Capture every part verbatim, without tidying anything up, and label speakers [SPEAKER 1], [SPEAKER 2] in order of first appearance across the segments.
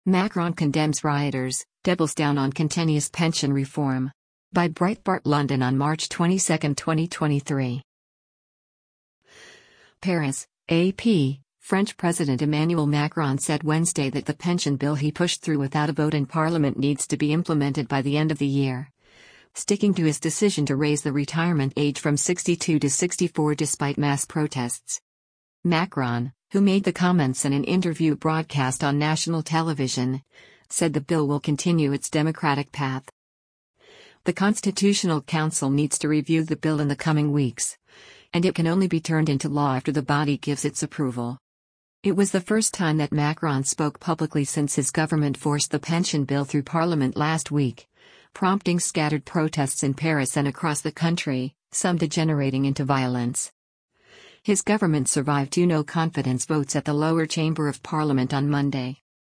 [SPEAKER 1] Macron condemns rioters, doubles down on continuous pension reform. By Breitbart London on March twenty-second, twenty twenty-three. Paris, A P. French President Emmanuel Macron said Wednesday that the pension bill he pushed through without a vote in Parliament needs to be implemented by the end of the year, sticking to his decision to raise the retirement age from sixty-two to sixty-four despite mass protests. Macron, who made the comments in an interview broadcast on national television, said the bill will continue its democratic path. The Constitutional Council needs to review the bill in the coming weeks, and it can only be turned into law after the body gives its approval. It was the first time that Macron spoke publicly since his government forced the pension bill through Parliament last week, prompting scattered protests in Paris and across the country, some degenerating into violence. His government survived two no-confidence votes at the lower chamber of Parliament on Monday.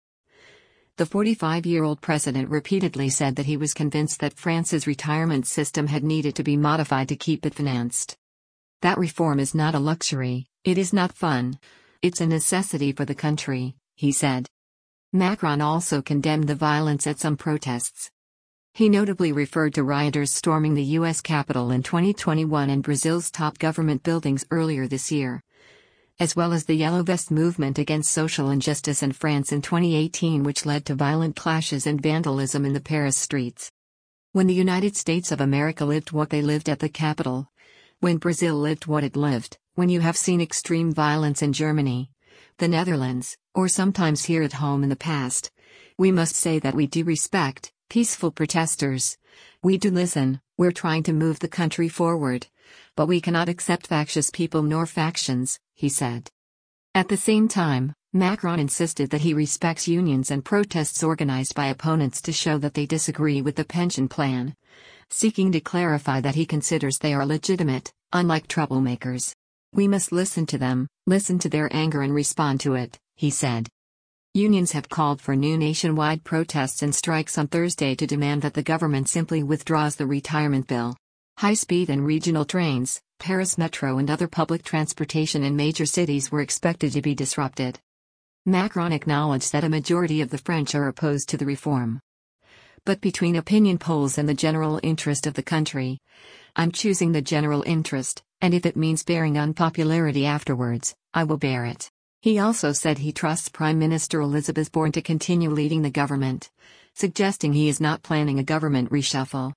[SPEAKER 1] The forty-five-year-old president repeatedly said that he was convinced that France's retirement system had needed to be modified to keep it financed. That reform is not a luxury, it is not fun. It's a necessity for the country, he said. Macron also condemned the violence at some protests. He notably referred to rioters storming the U S Capitol in twenty twenty-one and Brazil's top government buildings earlier this year, as well as the Yellow Vest movement against social injustice in France in twenty eighteen, which led to violent clashes and vandalism in the Paris streets. When the United States of America lived what they lived at the Capitol, when Brazil lived what it lived, when you have seen extreme violence in Germany, the Netherlands, or sometimes here at home in the past, we must say that we do respect peaceful protesters. We do listen, we're trying to move the country forward, but we cannot accept factious people nor factions, he said. At the same time, Macron insisted that he respects unions and protests organized by opponents to show that they disagree with the pension plan, seeking to clarify that he considers they are legitimate, unlike troublemakers. We must listen to them, listen to their anger and respond to it, he said. Unions have called for new nationwide protests and strikes on Thursday to demand that the government simply withdraws the retirement bill. High-speed and regional trains, Paris Metro and other public transportation in major cities were expected to be disrupted. Macron acknowledged that a majority of the French are opposed to the reform. But between opinion polls and the general interest of the country, I'm choosing the general interest, and if it means bearing unpopularity afterwards, I will bear it. He also said he trusts Prime Minister Elisabeth Borne to continue leading the government, suggesting he is not planning a government reshuffle.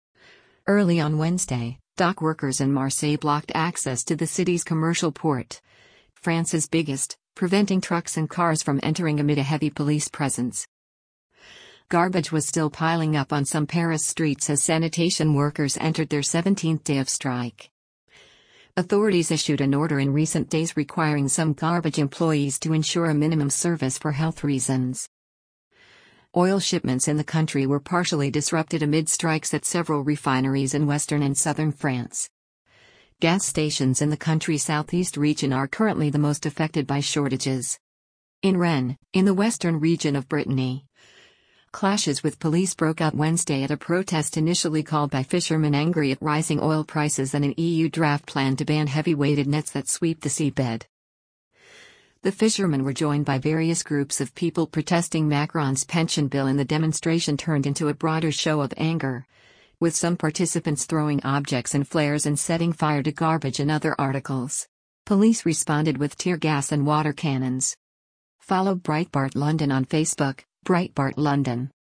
[SPEAKER 1] Early on Wednesday, dock workers in Marseille blocked access to the city's commercial port, France's biggest, preventing trucks and cars from entering amid a heavy police presence. Garbage was still piling up on some Paris streets as sanitation workers entered their seventeenth day of strike. Authorities issued an order in recent days requiring some garbage employees to ensure a minimum service for health reasons. Oil shipments in the country were partially disrupted amid strikes at several refineries in western and southern France. Gas stations in the country's southeast region are currently the most affected by shortages. In Rennes, in the western region of Brittany, clashes with police broke out Wednesday at a protest initially called by fishermen angry at rising oil prices and an E U draft plan to ban heavy-weighted nets that sweep the seabed. The fishermen were joined by various groups of people protesting Macron's pension bill, and the demonstration turned into a broader show of anger, with some participants throwing objects and flares and setting fire to garbage and other articles. Police responded with tear gas and water cannons. Follow Breitbart London on Facebook, Breitbart London.